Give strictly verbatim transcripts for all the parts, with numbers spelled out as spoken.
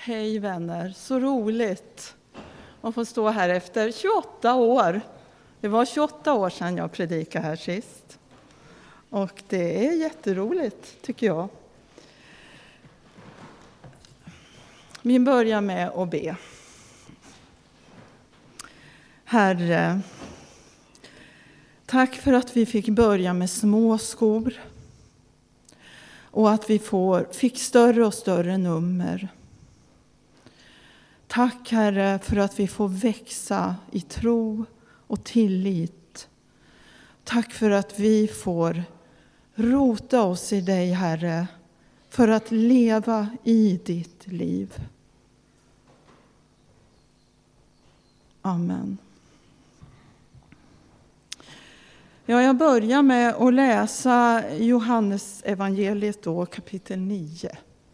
Hej vänner, så roligt att få stå här efter tjugoåtta år. Det var tjugoåtta år sedan jag predikade här sist. Och det är jätteroligt tycker jag. Vi börjar med att be. Herre, tack för att vi fick börja med små skor. Och att vi får, fick större och större nummer. Tack Herre för att vi får växa i tro och tillit. Tack för att vi får rota oss i dig Herre. För att leva i ditt liv. Amen. Ja, jag börjar med att läsa Johannes evangeliet då, kapitel nio.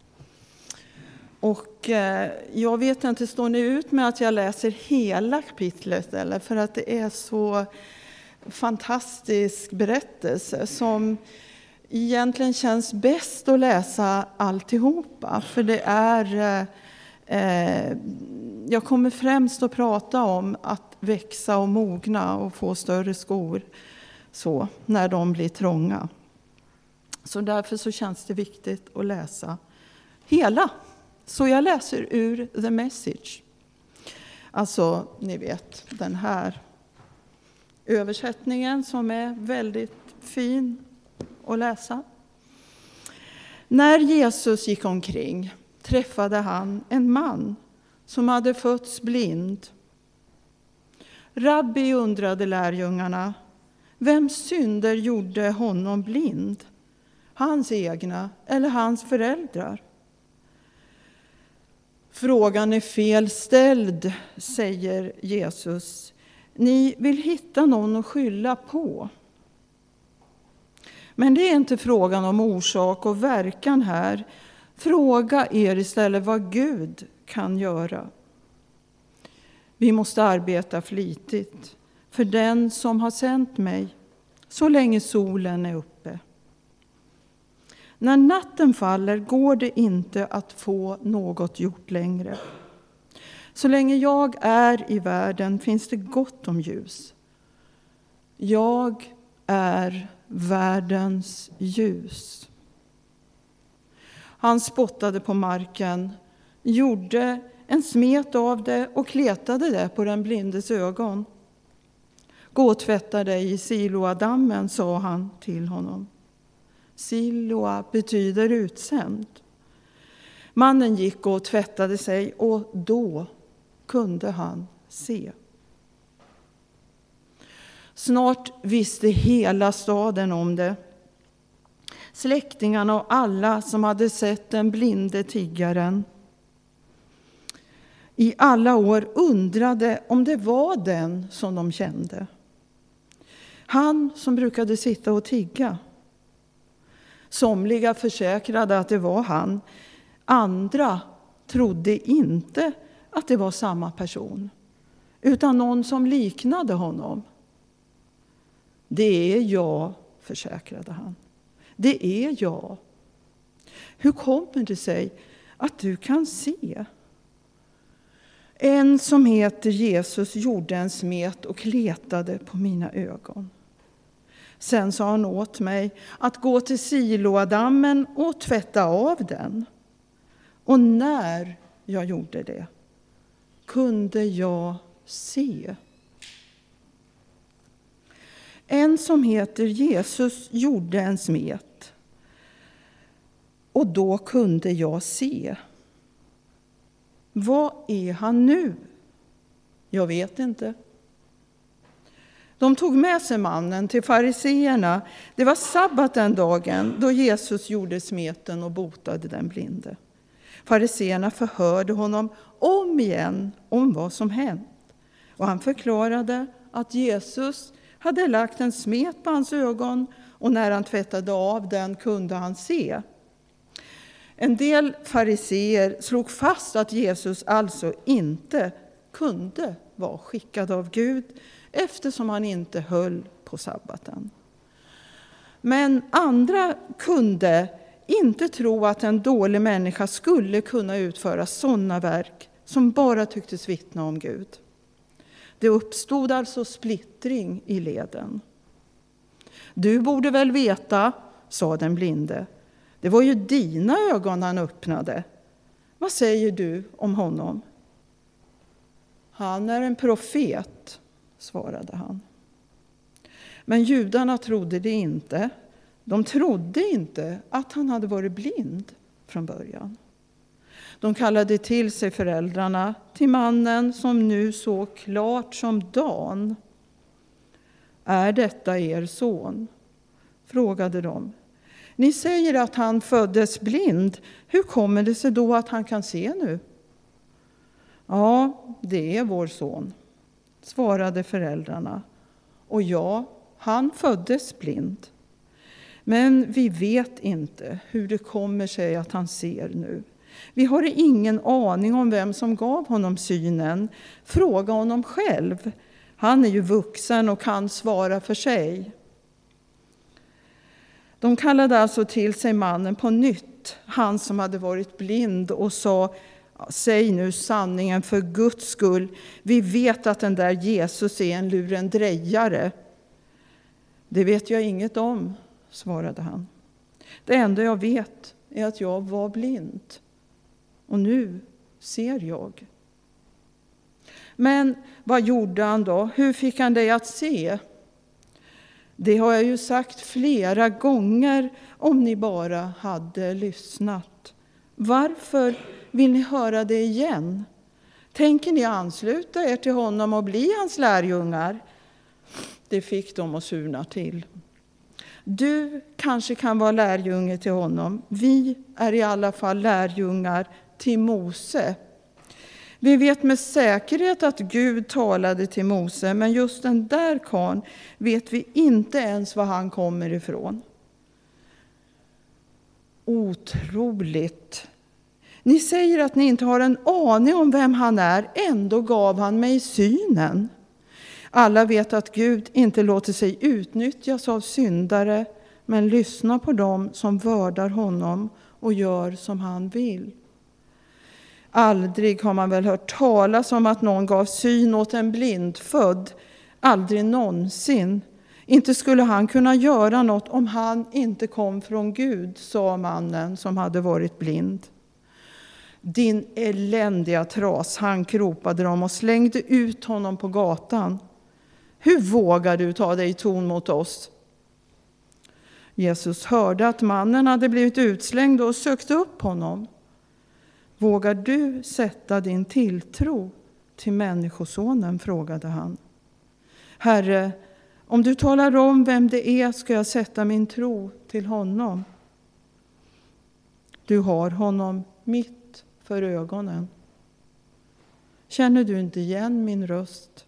Och eh, jag vet inte, står ni ut med att jag läser hela kapitlet? Eller? För att det är så fantastisk berättelse som egentligen känns bäst att läsa alltihopa. För det är, eh, jag kommer främst att prata om att växa och mogna och få större skor. Så, när de blir trånga. Så därför så känns det viktigt att läsa hela. Så jag läser ur The Message. Alltså, ni vet, den här översättningen som är väldigt fin att läsa. När Jesus gick omkring träffade han en man som hade fötts blind. Rabbi, undrade lärjungarna, vems synder gjorde honom blind? Hans egna eller hans föräldrar? Frågan är fel ställd, säger Jesus. Ni vill hitta någon att skylla på. Men det är inte frågan om orsak och verkan här. Fråga er istället vad Gud kan göra. Vi måste arbeta flitigt för den som har sänt mig, så länge solen är uppe. När natten faller går det inte att få något gjort längre. Så länge jag är i världen finns det gott om ljus. Jag är världens ljus. Han spottade på marken, gjorde en smet av det och kletade det på den blindes ögon. Gå och tvätta dig i Siloadammen, sa han till honom. Siloa betyder utsänd. Mannen gick och tvättade sig och då kunde han se. Snart visste hela staden om det. Släktingarna och alla som hade sett den blinde tiggaren i alla år undrade om det var den som de kände. Han som brukade sitta och tigga. Somliga försäkrade att det var han. Andra trodde inte att det var samma person, utan någon som liknade honom. Det är jag, försäkrade han. Det är jag. Hur kommer det sig att du kan se? En som heter Jesus gjorde en smet och kletade på mina ögon. Sen sa han åt mig att gå till Siloadammen och tvätta av den. Och när jag gjorde det kunde jag se. En som heter Jesus gjorde en smet. Och då kunde jag se. Vad är han nu? Jag vet inte. De tog med sig mannen till fariseerna. Det var sabbat den dagen då Jesus gjorde smeten och botade den blinde. Fariseerna förhörde honom om igen om vad som hänt. Och han förklarade att Jesus hade lagt en smet på hans ögon och när han tvättade av den kunde han se. En del fariseer slog fast att Jesus alltså inte kunde vara skickad av Gud eftersom han inte höll på sabbaten. Men andra kunde inte tro att en dålig människa skulle kunna utföra sådana verk som bara tycktes vittna om Gud. Det uppstod alltså splittring i leden. Du borde väl veta, sa den blinde. Det var ju dina ögon han öppnade. Vad säger du om honom? Han är en profet, svarade han. Men judarna trodde det inte. De trodde inte att han hade varit blind från början. De kallade till sig föräldrarna till mannen som nu såg klart som dagen. Är detta er son? Frågade de. Ni säger att han föddes blind. Hur kommer det sig då att han kan se nu? Ja, det är vår son, svarade föräldrarna. Och ja, han föddes blind. Men vi vet inte hur det kommer sig att han ser nu. Vi har ingen aning om vem som gav honom synen. Fråga honom själv. Han är ju vuxen och kan svara för sig. De kallade alltså till sig mannen på nytt, han som hade varit blind, och sa: säg nu sanningen för Guds skull. Vi vet att den där Jesus är en lurendrejare. Det vet jag inget om, svarade han. Det enda jag vet är att jag var blind. Och nu ser jag. Men vad gjorde han då? Hur fick han dig att se? Det har jag ju sagt flera gånger, om ni bara hade lyssnat. Varför vill ni höra det igen? Tänker ni ansluta er till honom och bli hans lärjungar? Det fick de att surna till. Du kanske kan vara lärjunge till honom. Vi är i alla fall lärjungar till Mose. Vi vet med säkerhet att Gud talade till Mose, men just den där karln vet vi inte ens var han kommer ifrån. Otroligt. Ni säger att ni inte har en aning om vem han är, ändå gav han mig synen. Alla vet att Gud inte låter sig utnyttjas av syndare, men lyssnar på dem som vördar honom och gör som han vill. Aldrig har man väl hört talas om att någon gav syn åt en blindfödd. Aldrig någonsin. Inte skulle han kunna göra något om han inte kom från Gud, sa mannen som hade varit blind. Din eländiga tras, han ropade de och slängde ut honom på gatan. Hur vågar du ta dig ton mot oss? Jesus hörde att mannen hade blivit utslängd och sökte upp honom. Vågar du sätta din tilltro till människosonen, frågade han. Herre, om du talar om vem det är ska jag sätta min tro till honom. Du har honom mitt för ögonen. Känner du inte igen min röst?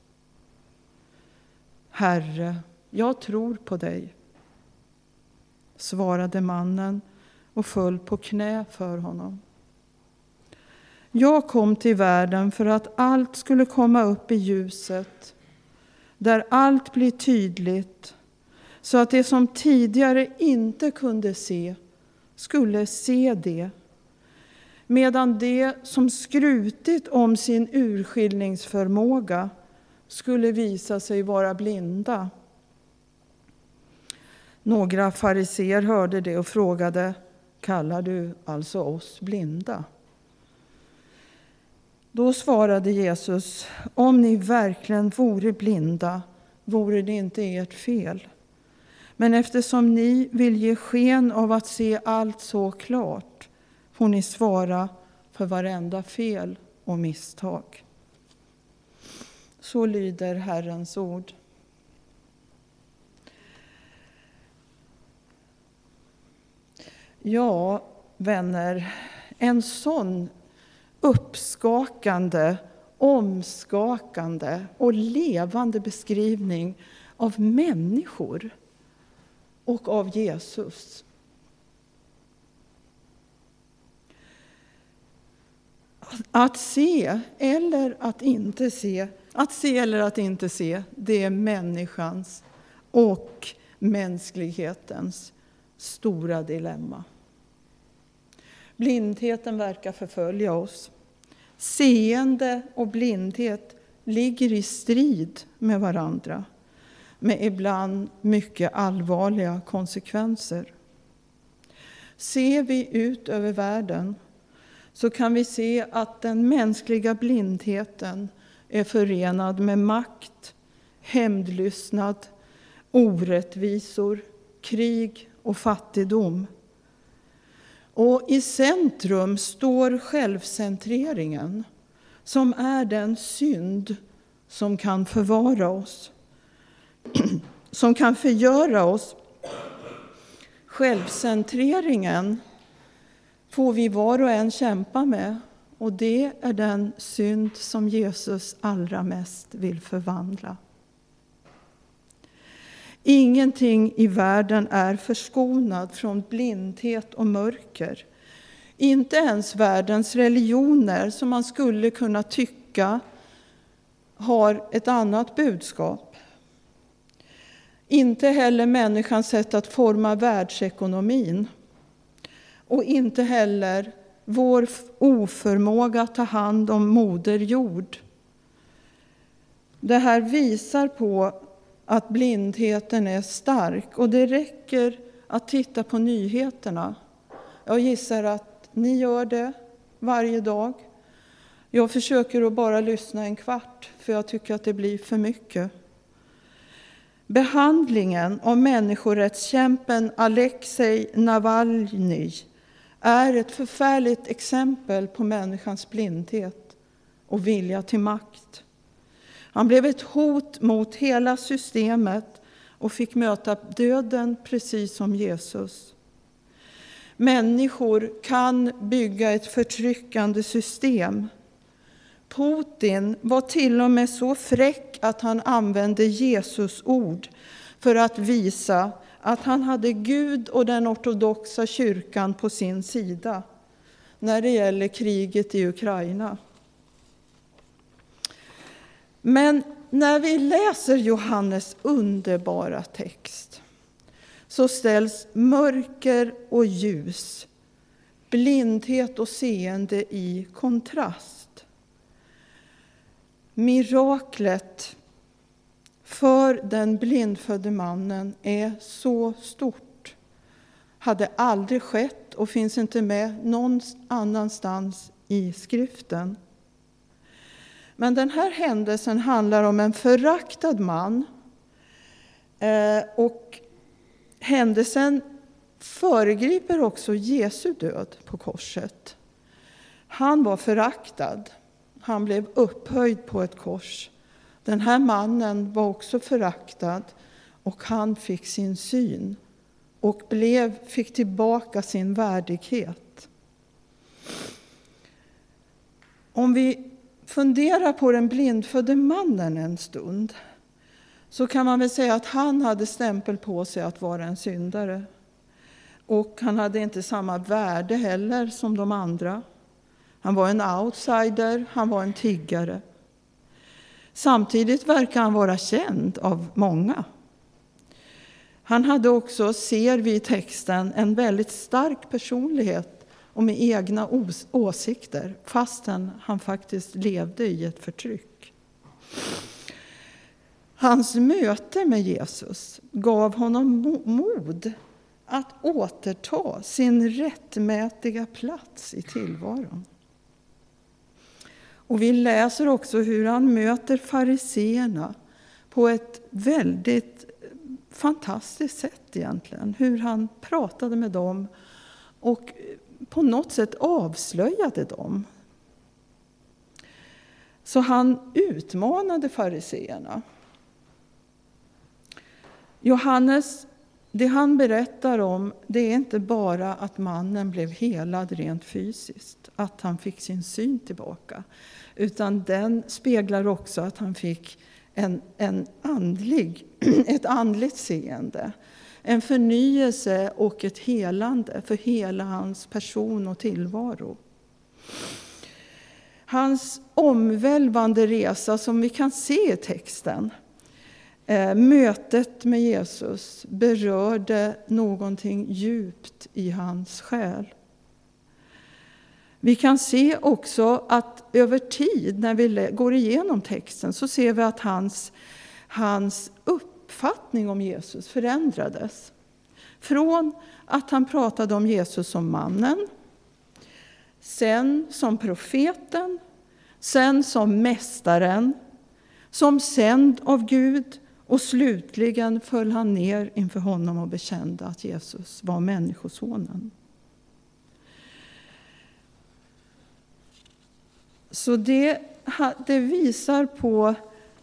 Herre, jag tror på dig, svarade mannen och föll på knä för honom. Jag kom till världen för att allt skulle komma upp i ljuset, där allt blir tydligt, så att det som tidigare inte kunde se skulle se det, medan det som skrutit om sin urskiljningsförmåga skulle visa sig vara blinda. Några fariseer hörde det och frågade: kallar du alltså oss blinda? Då svarade Jesus: om ni verkligen vore blinda vore det inte ert fel. Men eftersom ni vill ge sken av att se allt så klart får ni svara för varenda fel och misstag. Så lyder Herrens ord. Ja, vänner, en sån uppskakande, omskakande och levande beskrivning av människor och av Jesus. Att se eller att inte se, att se eller att inte se, det är människans och mänsklighetens stora dilemma. Blindheten verkar förfölja oss. Seende och blindhet ligger i strid med varandra, med ibland mycket allvarliga konsekvenser. Ser vi ut över världen så kan vi se att den mänskliga blindheten är förenad med makt, hämndlystnad, orättvisor, krig och fattigdom. Och i centrum står självcentreringen, som är den synd som kan förvara oss, som kan förgöra oss. Självcentreringen får vi var och en kämpa med, och det är den synd som Jesus allra mest vill förvandla. Ingenting i världen är förskonad från blindhet och mörker. Inte ens världens religioner, som man skulle kunna tycka har ett annat budskap. Inte heller människans sätt att forma världsekonomin. Och inte heller vår oförmåga att ta hand om moder jord. Det här visar på att blindheten är stark, och det räcker att titta på nyheterna. Jag gissar att ni gör det varje dag. Jag försöker att bara lyssna en kvart, för jag tycker att det blir för mycket. Behandlingen av människorättskämpen Alexej Navalny är ett förfärligt exempel på människans blindhet och vilja till makt. Han blev ett hot mot hela systemet och fick möta döden precis som Jesus. Människor kan bygga ett förtryckande system. Putin var till och med så fräck att han använde Jesus ord för att visa att han hade Gud och den ortodoxa kyrkan på sin sida när det gäller kriget i Ukraina. Men när vi läser Johannes underbara text så ställs mörker och ljus, blindhet och seende i kontrast. Miraklet för den blindfödde mannen är så stort. Hade aldrig skett och finns inte med någon annanstans i skriften. Men den här händelsen handlar om en föraktad man. Och händelsen föregriper också Jesu död på korset. Han var föraktad. Han blev upphöjd på ett kors. Den här mannen var också föraktad, och han fick sin syn och blev, fick tillbaka sin värdighet. Om vi funderar på den blindfödde mannen en stund, så kan man väl säga att han hade stämpel på sig att vara en syndare. Och han hade inte samma värde heller som de andra. Han var en outsider, han var en tiggare. Samtidigt verkar han vara känd av många. Han hade också, ser vi i texten, en väldigt stark personlighet och med egna os- åsikter, fastän han faktiskt levde i ett förtryck. Hans möte med Jesus gav honom mod att återta sin rättmätiga plats i tillvaron. Och vi läser också hur han möter fariseerna på ett väldigt fantastiskt sätt egentligen. Hur han pratade med dem och på något sätt avslöjade dem. Så han utmanade fariseerna. Johannes, det han berättar om, det är inte bara att mannen blev helad rent fysiskt, att han fick sin syn tillbaka, utan den speglar också att han fick en, en andlig, ett andligt seende, en förnyelse och ett helande för hela hans person och tillvaro. Hans omvälvande resa, som vi kan se i texten, mötet med Jesus berörde någonting djupt i hans själ. Vi kan se också att över tid när vi går igenom texten så ser vi att hans, hans uppfattning om Jesus förändrades. Från att han pratade om Jesus som mannen, sen som profeten, sen som mästaren, som sänd av Gud, och slutligen föll han ner inför honom och bekände att Jesus var människosonen. Så det, det visar på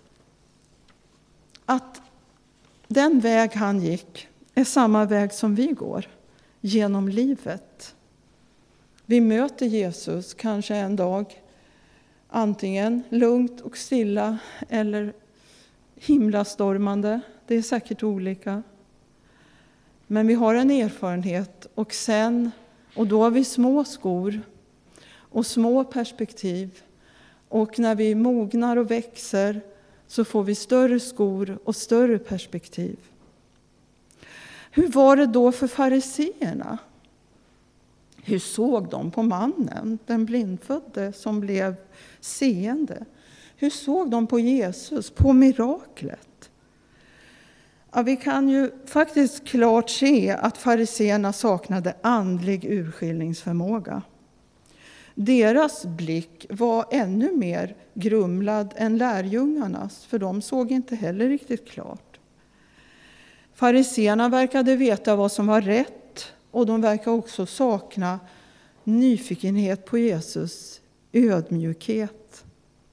att den väg han gick är samma väg som vi går genom livet. Vi möter Jesus kanske en dag antingen lugnt och stilla eller himlastormande. Det är säkert olika. Men vi har en erfarenhet och sen, och då har vi små skor och små perspektiv. Och när vi mognar och växer så får vi större skor och större perspektiv. Hur var det då för fariseerna? Hur såg de på mannen, den blindfödde som blev seende? Hur såg de på Jesus, på miraklet? Ja, vi kan ju faktiskt klart se att fariseerna saknade andlig urskiljningsförmåga. Deras blick var ännu mer grumlad än lärjungarnas, för de såg inte heller riktigt klart. Fariseerna verkade veta vad som var rätt, och de verkar också sakna nyfikenhet på Jesus, ödmjukhet,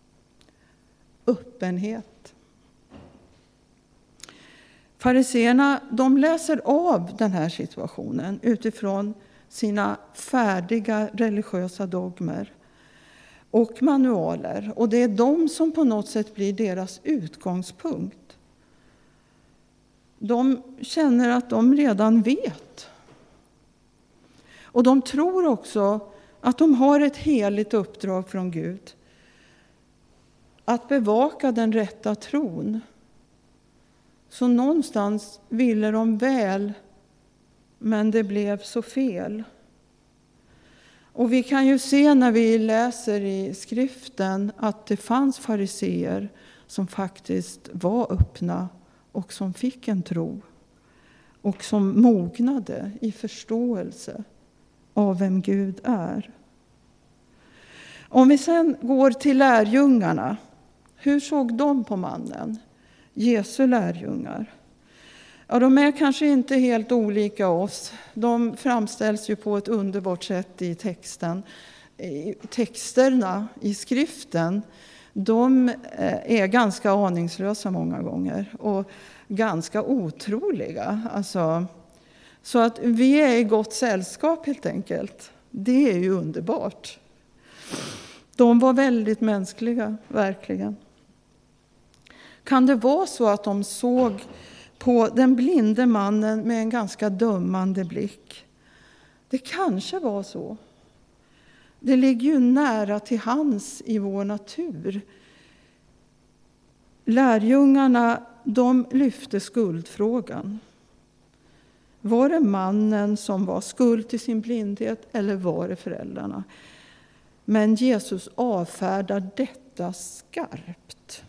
öppenhet. Fariseerna, de läser av den här situationen utifrån sina färdiga religiösa dogmer och manualer. Och det är de som på något sätt blir deras utgångspunkt. De känner att de redan vet. Och de tror också att de har ett heligt uppdrag från Gud. Att bevaka den rätta tron. Så någonstans ville de väl, men det blev så fel. Och vi kan ju se när vi läser i skriften att det fanns fariseer som faktiskt var öppna och som fick en tro. Och som mognade i förståelse av vem Gud är. Om vi sen går till lärjungarna. Hur såg de på mannen? Jesu lärjungar. Ja, de är kanske inte helt olika oss. De framställs ju på ett underbart sätt i texten. Texterna i skriften, de är ganska aningslösa många gånger. Och ganska otroliga. Alltså, så att vi är i gott sällskap helt enkelt. Det är ju underbart. De var väldigt mänskliga, verkligen. Kan det vara så att de såg på den blinde mannen med en ganska dömande blick? Det kanske var så. Det ligger ju nära till hands i vår natur. Lärjungarna, de lyfte skuldfrågan. Var det mannen som var skuld till sin blindhet eller var det föräldrarna? Men Jesus avfärdar detta skarpt.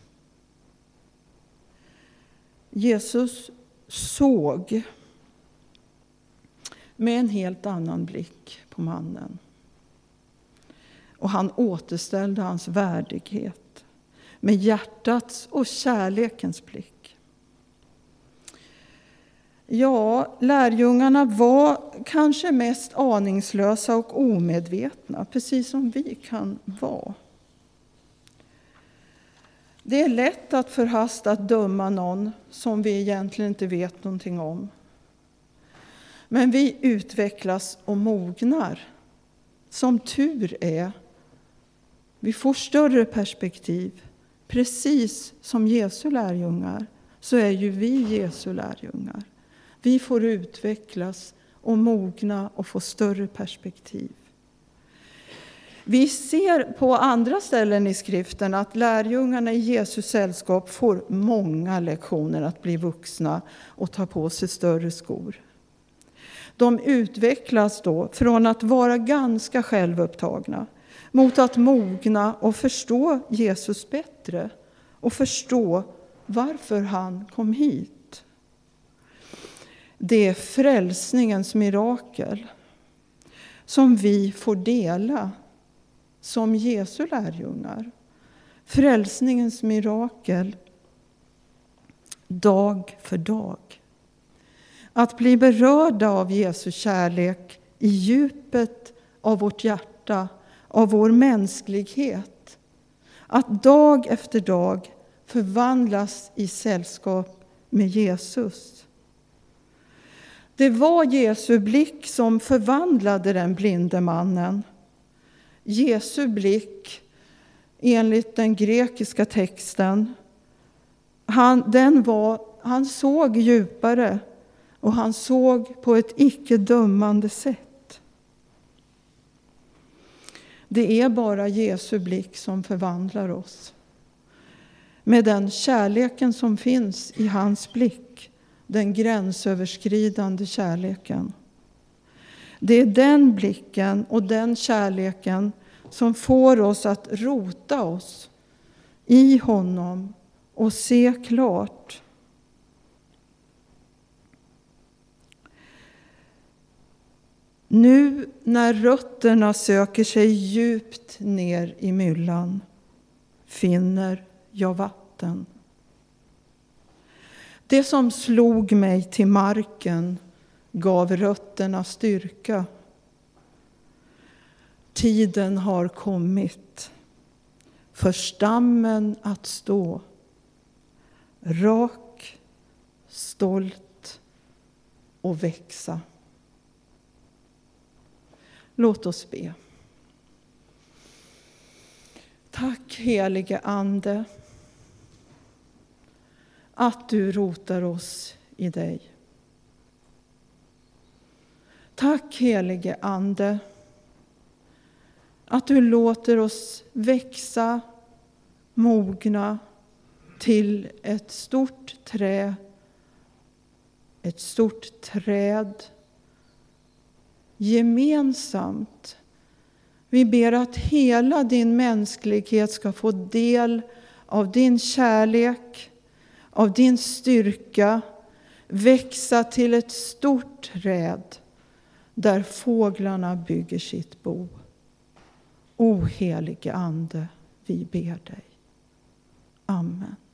Jesus såg med en helt annan blick på mannen. Och han återställde hans värdighet med hjärtats och kärlekens blick. Ja, lärjungarna var kanske mest aningslösa och omedvetna, precis som vi kan vara. Det är lätt att förhastat döma någon som vi egentligen inte vet någonting om. Men vi utvecklas och mognar. Som tur är. Vi får större perspektiv. Precis som Jesu lärjungar så är ju vi Jesu lärjungar. Vi får utvecklas och mogna och få större perspektiv. Vi ser på andra ställen i skriften att lärjungarna i Jesus sällskap får många lektioner att bli vuxna och ta på sig större skor. de utvecklas då från att vara ganska självupptagna mot att mogna och förstå Jesus bättre och förstå varför han kom hit. Det är frälsningens mirakel som vi får dela som Jesu lärjungar. Frälsningens mirakel dag för dag. Att bli berörda av Jesu kärlek i djupet av vårt hjärta, av vår mänsklighet. Att dag efter dag förvandlas i sällskap med Jesus. Det var Jesu blick som förvandlade den blinde mannen. Jesu blick, enligt den grekiska texten, han, den var, han såg djupare och han såg på ett icke dömande sätt. Det är bara Jesu blick som förvandlar oss. Med den kärleken som finns i hans blick, den gränsöverskridande kärleken. Det är den blicken och den kärleken som får oss att rota oss i honom och se klart. Nu när rötterna söker sig djupt ner i myllan finner jag vatten. Det som slog mig till marken gav rötterna styrka. Tiden har kommit för stammen att stå rak, stolt och växa. Låt oss be. Tack helige Ande att du rotar oss i dig. Tack helige Ande att du låter oss växa, mogna till ett stort trä, ett stort träd gemensamt. Vi ber att hela din mänsklighet ska få del av din kärlek, av din styrka, växa till ett stort träd där fåglarna bygger sitt bo. O helige Ande, vi ber dig. Amen.